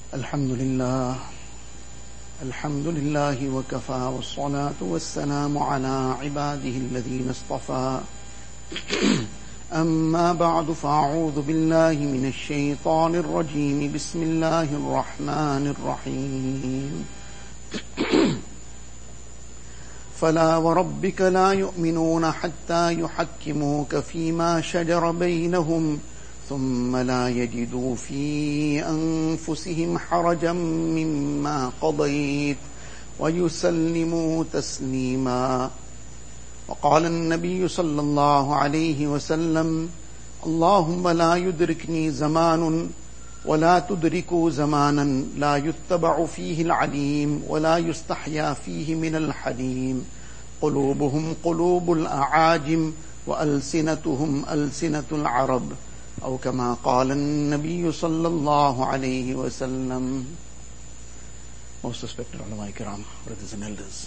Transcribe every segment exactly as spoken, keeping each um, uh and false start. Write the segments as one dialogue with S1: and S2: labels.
S1: الحمد لله الحمد لله وكفى والصلاة والسلام على عباده الذين اصطفى أما بعد فأعوذ بالله من الشيطان الرجيم بسم الله الرحمن الرحيم فلا وربك لا يؤمنون حتى يحكموك فيما شجر بينهم ثم لا يجدوا في أنفسهم حرجا مما قضيت ويسلموا تسليما. وقال النبي صلى الله عليه وسلم: اللهم لا يدركني زمان ولا تدركوا زمانا لا يتبع فيه العليم ولا يستحيا فيه من الحليم، قلوبهم قلوب الأعاجم وألسنتهم ألسنة العرب، أو كما قال النبي صلى الله عليه وسلم. Most respected ulama kiram, brothers and elders,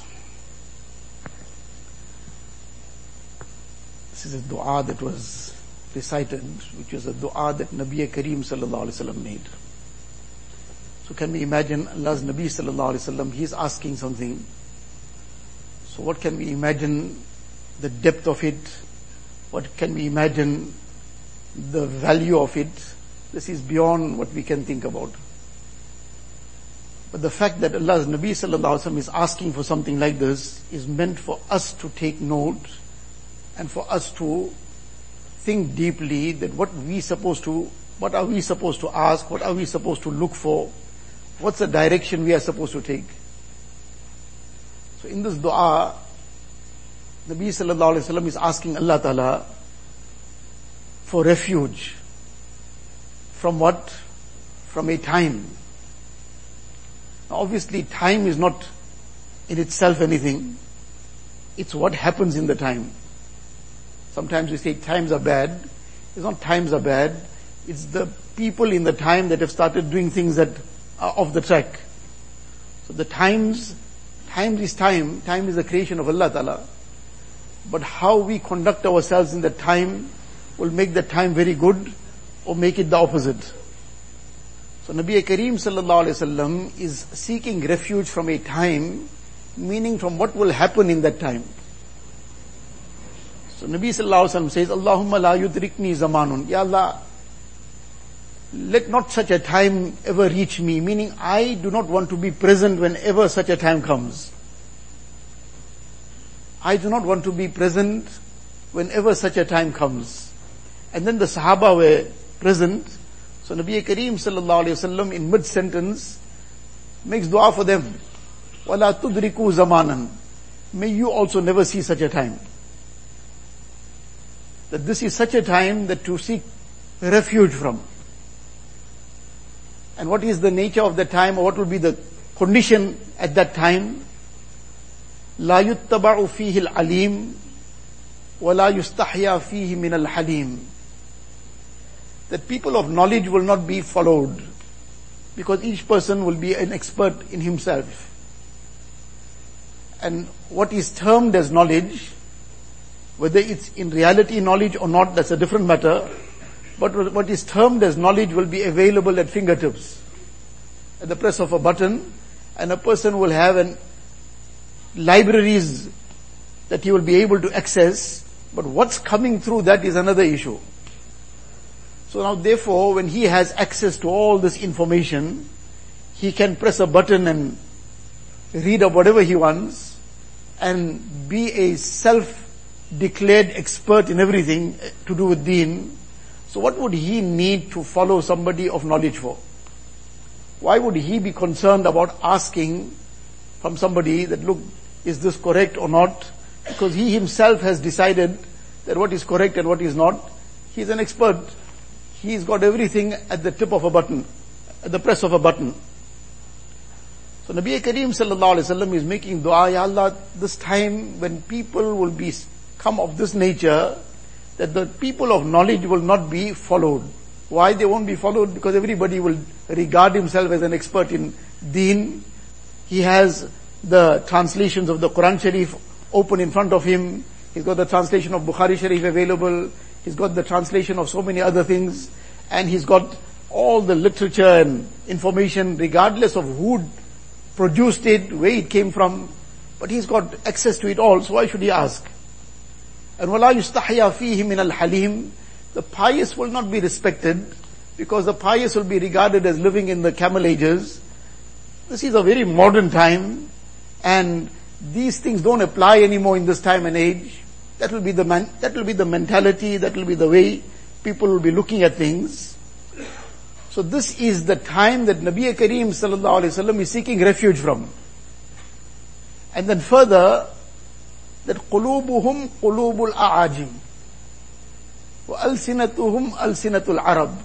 S1: this is a dua that was recited, which was a dua that Nabi Kareem sallallahu alaihi wasallam made. So can we imagine Allah's Nabi sallallahu alaihi wasallam, he is asking something. So what can we imagine the depth of it? What can we imagine the value of it? This is beyond what we can think about. But the fact that Allah's Nabi sallallahu alaihi wasallam is asking for something like this is meant for us to take note and for us to think deeply that what we supposed to, what are we supposed to ask, what are we supposed to look for, what's the direction we are supposed to take. So in this dua, Nabi sallallahu alaihi wasallam is asking Allah Ta'ala for refuge. From what? From a time. Now obviously time is not in itself anything. It's what happens in the time. Sometimes we say times are bad. It's not times are bad. It's the people in the time that have started doing things that are off the track. So the times, times is time. Time is the creation of Allah Ta'ala. But how we conduct ourselves in the time will make the time very good or make it the opposite. So Nabi Kareem sallallahu alaihi wasallam is seeking refuge from a time, meaning from what will happen in that time. So Nabi sallallahu alaihi wasallam says, Allahumma la yudrikni zamanun. Ya Allah, let not such a time ever reach me, meaning I do not want to be present whenever such a time comes. I do not want to be present whenever such a time comes. And then the Sahaba were present. So Nabi Kareem sallallahu alayhi wasallam in mid-sentence makes dua for them. وَلَا تُدْرِكُوا زَمَانًا. May you also never see such a time. That this is such a time that to seek refuge from. And what is the nature of the time, or what will be the condition at that time? لَا يُتَّبَعُ فِيهِ الْعَلِيمُ وَلَا يُسْتَحْيَا فِيهِ مِنَ الْحَلِيمِ. That people of knowledge will not be followed, because each person will be an expert in himself. And what is termed as knowledge, whether it's in reality knowledge or not, that's a different matter. But what is termed as knowledge will be available at fingertips, at the press of a button, and a person will have an libraries that he will be able to access, but what's coming through that is another issue. So now therefore, when he has access to all this information, he can press a button and read up whatever he wants and be a self-declared expert in everything to do with deen. So what would he need to follow somebody of knowledge for? Why would he be concerned about asking from somebody that, look, is this correct or not? Because he himself has decided that what is correct and what is not. He's an expert. He's got everything at the tip of a button, at the press of a button. So Nabi Kareem sallallahu alaihi wasallam is making dua, Ya Allah, this time when people will be come of this nature, that the people of knowledge will not be followed. Why they won't be followed? Because everybody will regard himself as an expert in deen. He has the translations of the Quran Sharif open in front of him. He's got the translation of Bukhari Sharif available. He's got the translation of so many other things. And he's got all the literature and information, regardless of who produced it, where it came from, but he's got access to it all, so why should he ask? And وَلَا يُسْتَحْيَا فِيهِ مِنَ الْحَلِيمِ, the pious will not be respected, because the pious will be regarded as living in the camel ages. This is a very modern time, and these things don't apply anymore in this time and age. That will be the man, that will be the mentality, that will be the way people will be looking at things. So this is the time that Nabi Kareem sallallahu alaihi wasallam is seeking refuge from. And then further, that qulubuhum qulubul a'ajim wa alsinatuhum alsinatul arab.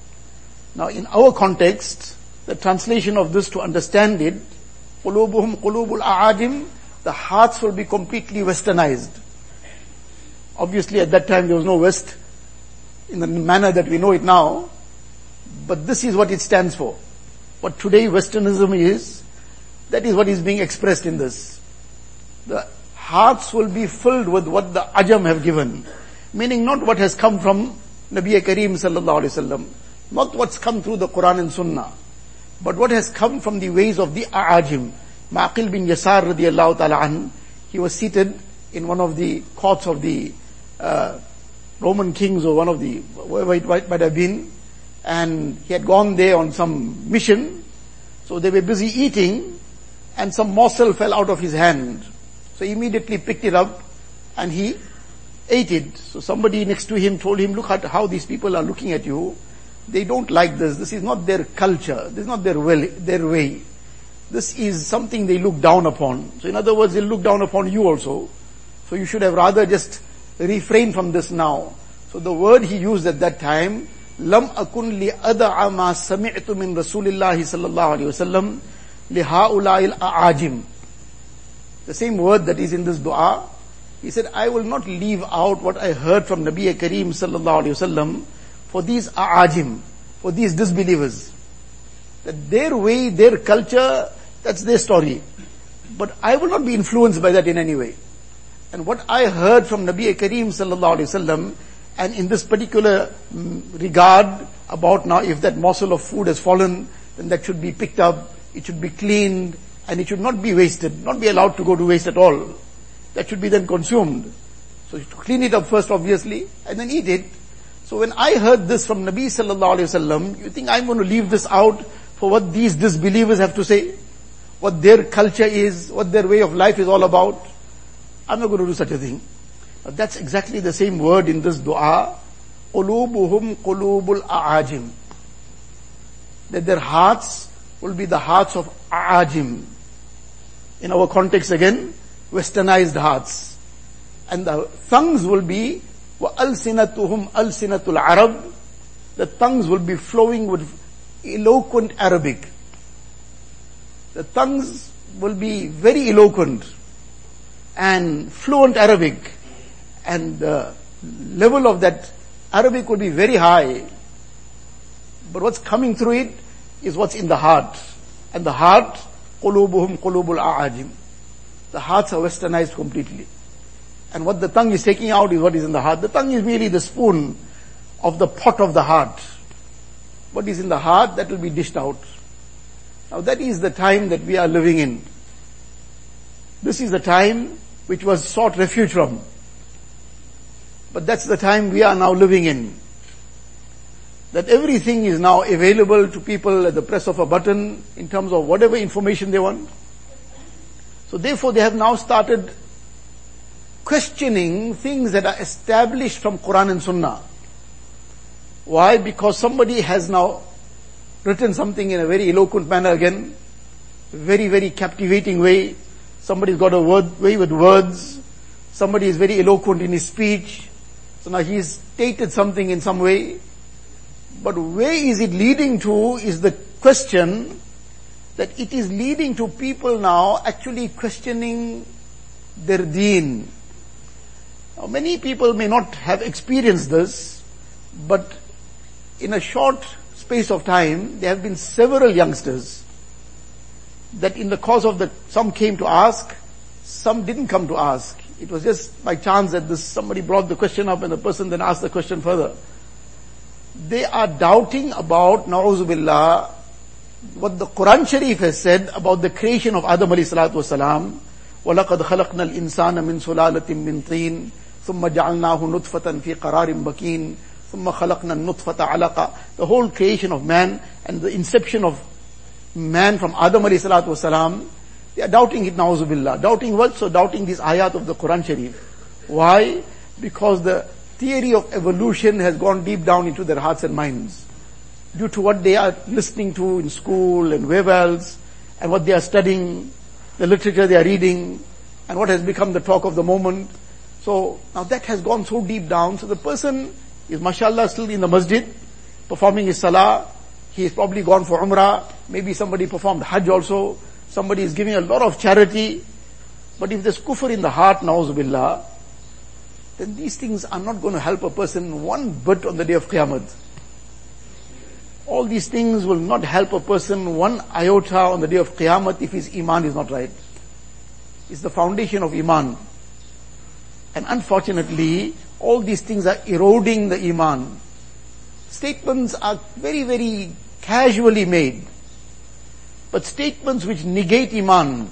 S1: Now in our context, the translation of this to understand it, qulubuhum qulubul a'ajim, the hearts will be completely westernized. Obviously at that time there was no West in the manner that we know it now, but this is what it stands for. What today Westernism is, that is what is being expressed in this. The hearts will be filled with what the Ajam have given, meaning not what has come from Nabi Kareem sallallahu alaihi wasallam, not what's come through the Quran and Sunnah, but what has come from the ways of the A'ajim. Maqil bin Yasar radiyallahu ta'ala an, he was seated in one of the courts of the uh, Roman kings, or one of the, wherever it might have been, and he had gone there on some mission, so they were busy eating, and some morsel fell out of his hand. So he immediately picked it up, and he ate it. So somebody next to him told him, look at how these people are looking at you. They don't like this. This is not their culture. This is not their way. Their way. This is something they look down upon. So in other words, they look down upon you also. So you should have rather just refrained from this now. So the word he used at that time, lam akun li ada'a ma sami'tu min Rasulillahi sallallahu alaihi wasallam li ha'ula'il a'ajim. The same word that is in this dua. He said, I will not leave out what I heard from Nabi Kareem sallallahu alaihi wasallam for these a'ajim, for these disbelievers. That their way, their culture, that's their story. But I will not be influenced by that in any way. And what I heard from Nabi Kareem sallallahu alaihi wasallam, and in this particular regard about now if that morsel of food has fallen, then that should be picked up, it should be cleaned, and it should not be wasted, not be allowed to go to waste at all. That should be then consumed. So to clean it up first obviously, and then eat it. So when I heard this from Nabi sallallahu alaihi wasallam, you think I'm going to leave this out for what these disbelievers have to say? What their culture is, what their way of life is all about? I'm not going to do such a thing. But that's exactly the same word in this dua, qulubuhum qulubul a'ajim. That their hearts will be the hearts of a'ajim. In our context again, westernized hearts. And the tongues will be wa alsinatuhum alsinatul arab. The tongues will be flowing with eloquent Arabic. The tongues will be very eloquent and fluent Arabic, and the level of that Arabic will be very high. But what's coming through it is what's in the heart. And the heart, qulubuhum qulubul a'ajim. The hearts are westernized completely. And what the tongue is taking out is what is in the heart. The tongue is merely the spoon of the pot of the heart. What is in the heart, that will be dished out. Now that is the time that we are living in. This is the time which was sought refuge from. But that's the time we are now living in. That everything is now available to people at the press of a button in terms of whatever information they want. So therefore they have now started questioning things that are established from Quran and Sunnah. Why? Because somebody has now written something in a very eloquent manner again, very, very captivating way. Somebody's got a word, way with words. Somebody is very eloquent in his speech. So now he's stated something in some way. But where is it leading to is the question that it is leading to people now actually questioning their deen. Now many people may not have experienced this, but in a short space of time, there have been several youngsters that in the course of the, some came to ask, some didn't come to ask. It was just by chance that this, somebody brought the question up and the person then asked the question further. they are doubting about, na'uzu billah, what the Quran Sharif has said about the creation of Adam alayhi salatu wasalam. وَلَقَدْ خَلَقْنَا الْإِنسَانَ مِنْ سُلَالَةٍ مِنْ طِينٍ ثُمَّ جَعَلْنَاهُ نُطْفَةً فِي قَرَارٍ مَكِينٍ ثُمَّ خَلَقْنَا النُّطْفَةَ عَلَقًا. The whole creation of man and the inception of man from Adam alayhi salatu wasalam, they are doubting it, na'uzu billah. Doubting what? So doubting these ayat of the Quran Sharif. Why? Because the theory of evolution has gone deep down into their hearts and minds. Due to what they are listening to in school and wherever else, and what they are studying, the literature they are reading, and what has become the talk of the moment. So now that has gone so deep down, so the person is mashallah still in the masjid, performing his salah, he is probably gone for umrah, maybe somebody performed hajj also, somebody is giving a lot of charity, but if there's kufr in the heart, na'uzu billah, then these things are not going to help a person one bit on the day of Qiyamah. All these things will not help a person one iota on the day of Qiyamah if his iman is not right. It's the foundation of iman. And unfortunately, all these things are eroding the iman. Statements are very, very casually made. But statements which negate iman.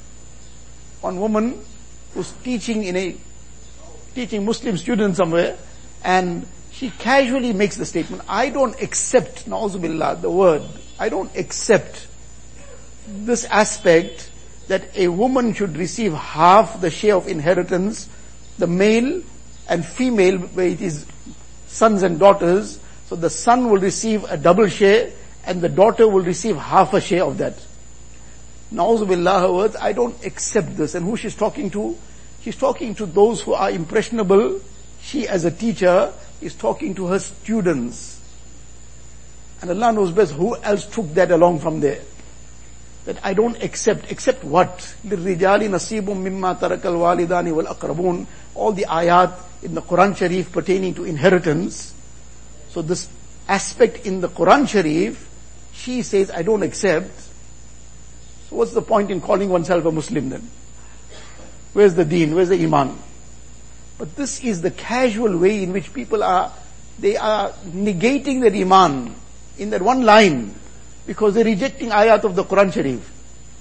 S1: One woman who's teaching in a, teaching Muslim students somewhere, and she casually makes the statement, I don't accept, na'uzu billah, the word, I don't accept this aspect that a woman should receive half the share of inheritance, the male and female, where it is sons and daughters, so the son will receive a double share and the daughter will receive half a share of that. Na'uzu billah, her words, I don't accept this. And who she's talking to? She's talking to those who are impressionable. She as a teacher is talking to her students. And Allah knows best who else took that along from there. That I don't accept. Accept what? لِلرِّجَالِ نَصِيبٌ مِمَّا تَرَكَ الْوَالِدَانِ وَالْأَقْرَبُونَ. All the ayat in the Quran Sharif pertaining to inheritance. So this aspect in the Quran Sharif, she says, I don't accept. So what's the point in calling oneself a Muslim then? Where's the deen? Where's the iman? But this is the casual way in which people are, they are negating their iman in that one line because they're rejecting ayat of the Quran Sharif.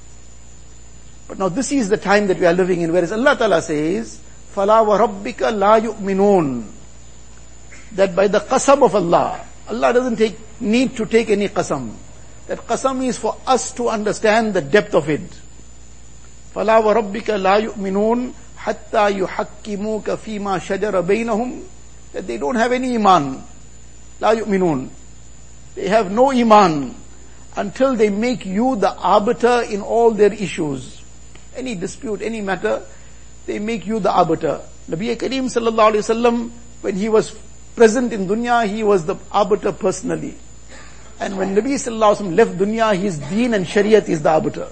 S1: But now this is the time that we are living in, whereas Allah Ta'ala says, فَلَا وَرَبِّكَ لَا يُؤْمِنُونَ. That by the qasam of Allah, Allah doesn't take, need to take any qasam. That qasam is for us to understand the depth of it. فَلَا وَرَبِّكَ لَا يُؤْمِنُونَ حَتَّى يُحَكِّمُوكَ فِي مَا شَجَرَ بَيْنَهُمْ. That they don't have any iman. لَا يُؤْمِنُونَ. They have no iman until they make you the arbiter in all their issues. Any dispute, any matter, they make you the arbiter. Nabi Kareem sallallahu alayhi wasallam, when he was present in dunya, he was the arbiter personally. And when Nabi sallallahu alayhi wasallam left dunya, his deen and shariat is the arbiter.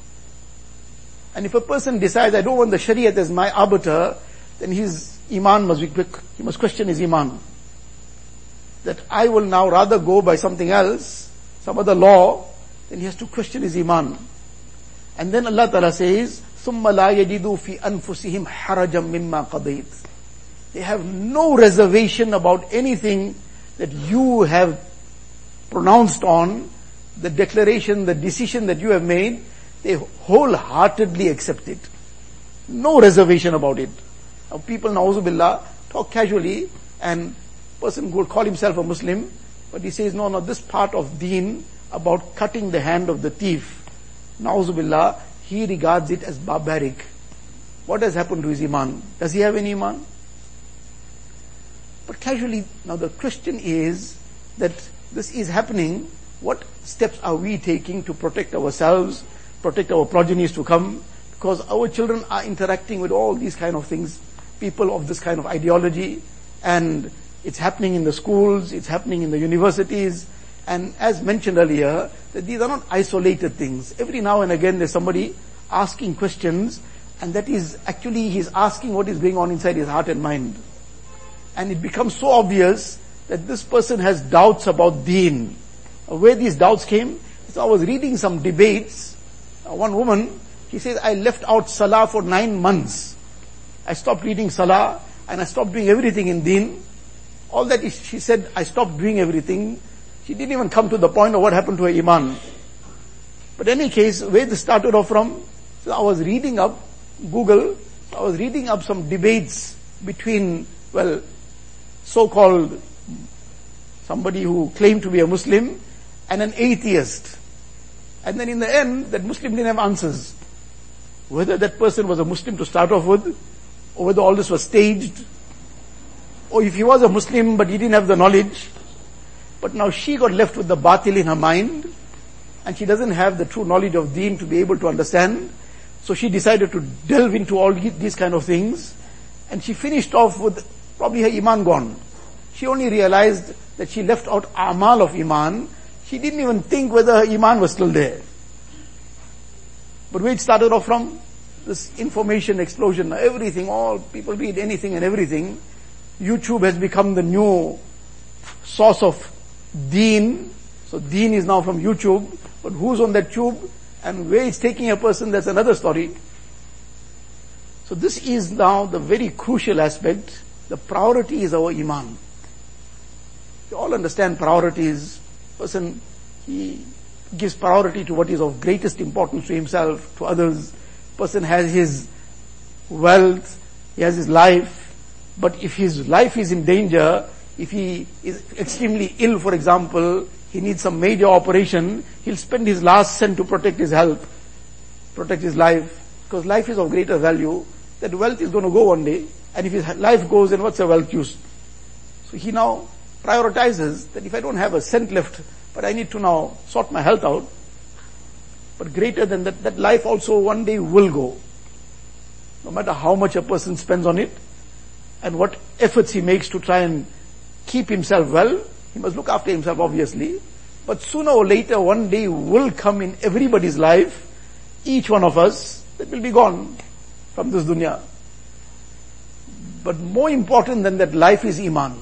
S1: And if a person decides, I don't want the shariat as my arbiter, then his iman must be quick. He must question his iman. That I will now rather go by something else, some other law, then he has to question his iman. And then Allah Ta'ala says, ثُمَّ لَا يَجِدُوا فِي أَنفُسِهِمْ حَرَجًا مِمَّا قَضَيْتَ. They have no reservation about anything that you have pronounced on, the declaration, the decision that you have made. They wholeheartedly accept it. No reservation about it. Now people, na'uzu billah, talk casually, and person will call himself a Muslim, but he says, no, no, this part of deen about cutting the hand of the thief, na'uzu billah, he regards it as barbaric. What has happened to his iman? Does he have any iman? But casually, now the question is that this is happening. What steps are we taking to protect ourselves, protect our progenies to come? Because our children are interacting with all these kind of things, people of this kind of ideology, and it's happening in the schools, it's happening in the universities, and as mentioned earlier, that these are not isolated things. Every now and again there's somebody asking questions, and that is actually he's asking what is going on inside his heart and mind. And it becomes so obvious that this person has doubts about deen. Where these doubts came, so I was reading some debates. One woman, she says, I left out salah for nine months. I stopped reading salah and I stopped doing everything in deen. All that is, she said, I stopped doing everything. She didn't even come to the point of what happened to her iman. But in any case, where this started off from, so I was reading up, Google, I was reading up some debates between, well, so-called somebody who claimed to be a Muslim and an atheist. And then in the end, that Muslim didn't have answers. Whether that person was a Muslim to start off with, or whether all this was staged, or if he was a Muslim but he didn't have the knowledge. But now she got left with the batil in her mind, and she doesn't have the true knowledge of deen to be able to understand. So she decided to delve into all these kind of things, and she finished off with probably her iman gone. She only realized that she left out amal of iman. She didn't even think whether her iman was still there. But where it started off from? This information explosion, everything, all people read anything and everything. YouTube has become the new source of deen. So deen is now from YouTube. But who's on that tube and where it's taking a person, that's another story. So this is now the very crucial aspect. The priority is our iman. You all understand priorities. Person, he gives priority to what is of greatest importance to himself, to others. Person has his wealth, he has his life. But if his life is in danger, if he is extremely ill, for example, he needs some major operation, he'll spend his last cent to protect his health, protect his life, because life is of greater value. That wealth is going to go one day, and if his life goes, then what's the wealth use? So he now prioritizes that if I don't have a cent left, but I need to now sort my health out. But greater than that, that life also one day will go. No matter how much a person spends on it, and what efforts he makes to try and keep himself well, he must look after himself obviously. But sooner or later, one day will come in everybody's life, each one of us, that will be gone from this dunya. But more important than that life is iman.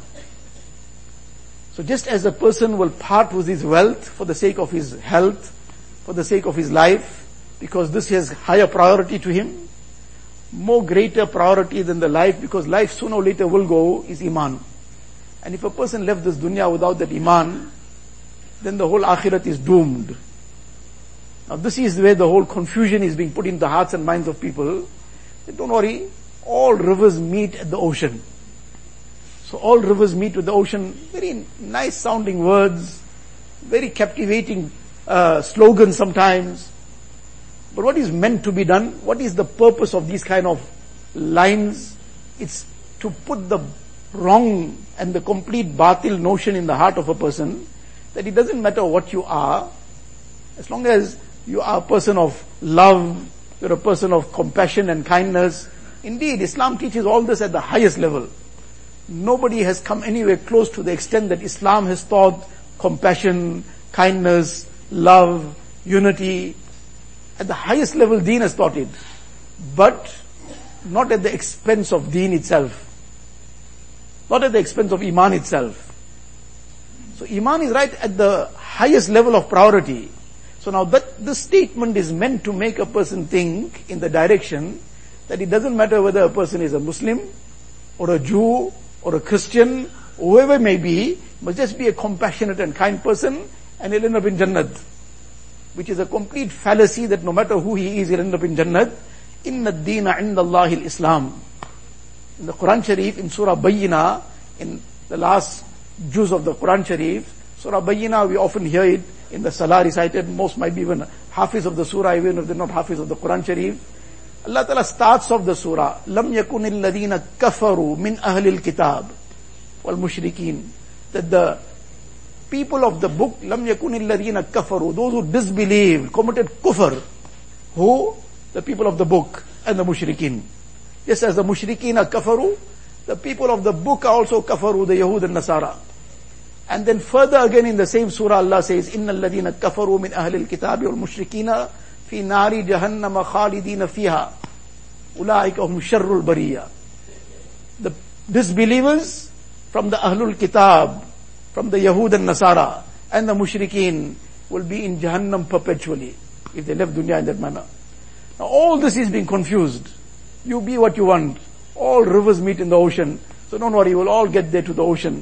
S1: So just as a person will part with his wealth for the sake of his health, for the sake of his life, because this has higher priority to him, more greater priority than the life, because life sooner or later will go, is iman. And if a person left this dunya without that iman, then the whole akhirat is doomed. Now this is where the whole confusion is being put in the hearts and minds of people. Don't worry, all rivers meet at the ocean. So all rivers meet with the ocean. Very nice sounding words, very captivating uh, slogans sometimes. But what is meant to be done? What is the purpose of these kind of lines? It's to put the wrong and the complete batil notion in the heart of a person, that it doesn't matter what you are, as long as you are a person of love, you're a person of compassion and kindness. Indeed, Islam teaches all this at the highest level. Nobody has come anywhere close to the extent that Islam has taught compassion, kindness, love, unity. At the highest level, deen has taught it. But not at the expense of deen itself. Not at the expense of iman itself. So iman is right at the highest level of priority. So now that this statement is meant to make a person think in the direction that it doesn't matter whether a person is a Muslim or a Jew or a Christian, whoever it may be, must just be a compassionate and kind person and he'll end up in Jannat. Which is a complete fallacy that no matter who he is, he'll end up in Jannat. Inna ad-deena inda Allahi al-Islam. In the Quran Sharif, in Surah Bayyina, in the last juz of the Quran Sharif, Surah Bayyina, we often hear it in the Salah recited. Most might be even Hafiz of the Surah, even if they're not Hafiz of the Quran Sharif. Allah Ta'ala starts off the Surah, Lam yakun alladhina kafaru min ahli al-kitab wal mushrikeen. That the people of the book, Lam yakun alladhina kafaru, those who disbelieved, committed kufr. Who? The people of the book and the mushrikeen. Just as the mushrikeen are kafaru, the people of the book are also kafaru, the Yahud and Nasara. And then further again in the same surah, Allah says, Inna alladhina kafaru min ahli al-kitabi wal mushrikina fi nari jahannama khalidina fiha. Ulaika hum sharrul bariya. The disbelievers from the Ahlul Kitab, from the Yahud and Nasara, and the mushrikeen will be in Jahannam perpetually, if they left dunya in that manner. Now all this is being confused. You be what you want. All rivers meet in the ocean. So don't worry, we'll all get there to the ocean.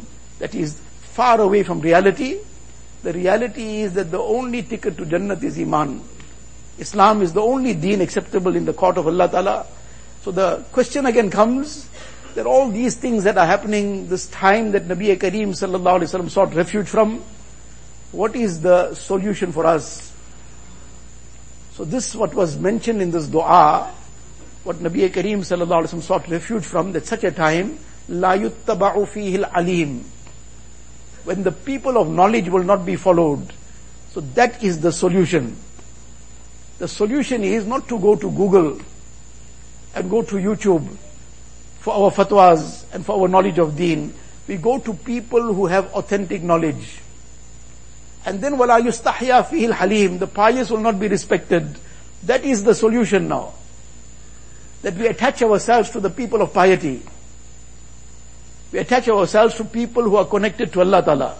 S1: that is far away from reality. The reality is that the only ticket to Jannat is Iman. Islam is the only deen acceptable in the court of Allah Ta'ala. So the question again comes, that all these things that are happening, this time that Nabi Kareem Sallallahu Alaihi Wasallam sought refuge from, what is the solution for us? So this what was mentioned in this dua, what Nabi Kareem Sallallahu Alaihi Wasallam sought refuge from, that such a time, la yuttaba'u fihi al-alim, when the people of knowledge will not be followed. So that is the solution. The solution is not to go to Google and go to YouTube for our fatwas and for our knowledge of deen. We go to people who have authentic knowledge. And then wala yustahya fihi al-halim, the pious will not be respected. That is the solution now. That we attach ourselves to the people of piety. We attach ourselves to people who are connected to Allah Ta'ala.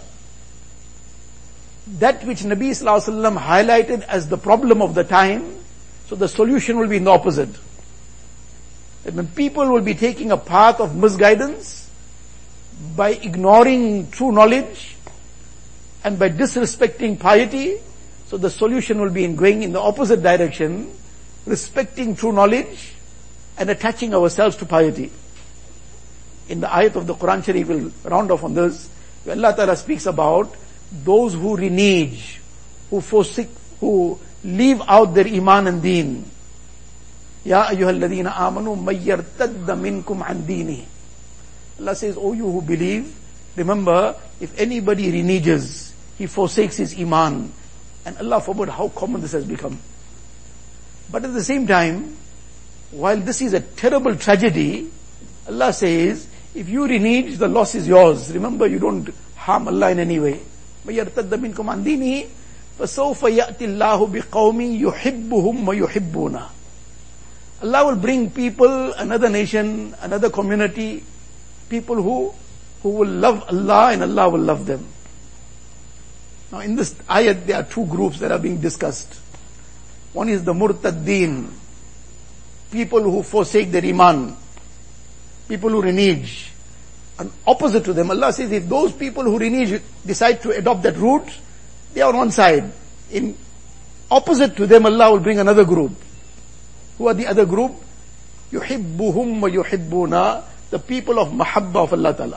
S1: That which Nabi Sallallahu Alaihi Wasallam highlighted as the problem of the time, so the solution will be in the opposite. That when people will be taking a path of misguidance, by ignoring true knowledge, and by disrespecting piety, so the solution will be in going in the opposite direction, respecting true knowledge, and attaching ourselves to piety. In the ayat of the Quran Sharif, we'll round off on this, where Allah Ta'ala speaks about those who renege, who forsake, who leave out their iman and deen. Ya ayyuhalladhina amanu may yartadda minkum an dini. Allah says, oh you who believe, remember, if anybody reneges, he forsakes his iman. And Allah forbid how common this has become. But at the same time, while this is a terrible tragedy, Allah says, if you renege, the loss is yours. Remember, you don't harm Allah in any way. مَن يَرْتَدَّ مِنْكُمْ عَنْ دِينِهِ فَسَوْفَ يَأْتِ اللَّهُ بِقَوْمٍ يُحِبُّهُمْ وَيُحِبُّونَ. Allah will bring people, another nation, another community, people who, who will love Allah and Allah will love them. Now in this ayat, there are two groups that are being discussed. One is the murtaddeen, people who forsake their iman, people who renege. And opposite to them, Allah says, if those people who renege decide to adopt that route, they are on one side. In opposite to them, Allah will bring another group. Who are the other group? يُحِبُّهُمْ وَيُحِبُّونَ, the people of mahabba of Allah Ta'ala.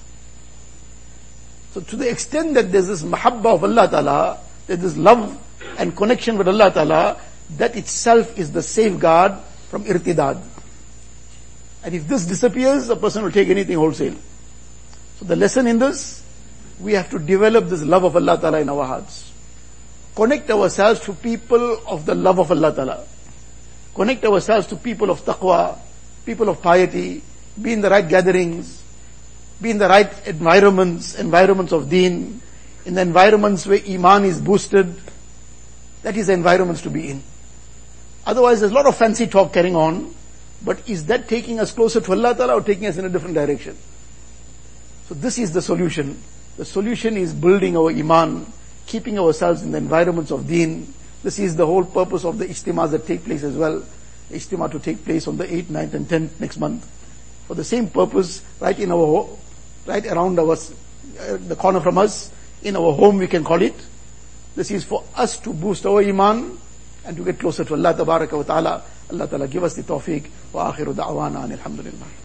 S1: So to the extent that there's this mahabba of Allah Ta'ala, there's this love and connection with Allah Ta'ala, that itself is the safeguard from irtidad. And if this disappears, a person will take anything wholesale. So the lesson in this, we have to develop this love of Allah Ta'ala in our hearts. Connect ourselves to people of the love of Allah Ta'ala. Connect ourselves to people of taqwa, people of piety, be in the right gatherings, be in the right environments, environments of deen, in the environments where iman is boosted. That is the environments to be in. Otherwise, there's a lot of fancy talk carrying on, but is that taking us closer to Allah Ta'ala or taking us in a different direction? So this is the solution. The solution is building our iman, keeping ourselves in the environments of deen. This is the whole purpose of the ijtimas that take place as well. The ijtima to take place on the eighth, ninth and tenth next month. For the same purpose, right in our, right around our, uh, the corner from us, in our home we can call it. This is for us to boost our iman and to get closer to Allah Tabaraka wa Ta'ala. Allah Ta'ala give us the tawfiq. Wa akhiru da'wana alhamdulillah.